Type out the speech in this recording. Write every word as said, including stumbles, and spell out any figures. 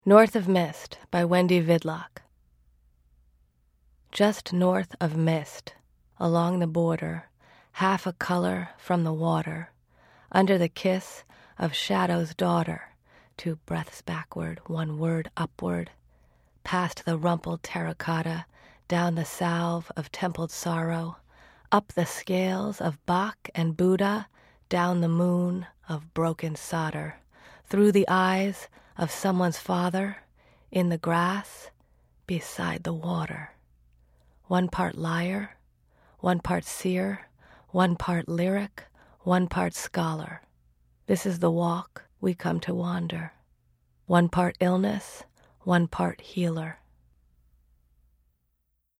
North of Mist by Wendy Vidlock. Just north of Mist, along the border, half a color from the water, under the kiss of Shadow's daughter, two breaths backward, one word upward, past the rumpled terracotta, down the salve of templed sorrow, up the scales of Bach and Buddha, down the moon of broken solder, through the eyes of someone's father, in the grass, beside the water. One part lyre, one part seer, one part lyric, one part scholar. This is the walk we come to wander. One part illness, one part healer.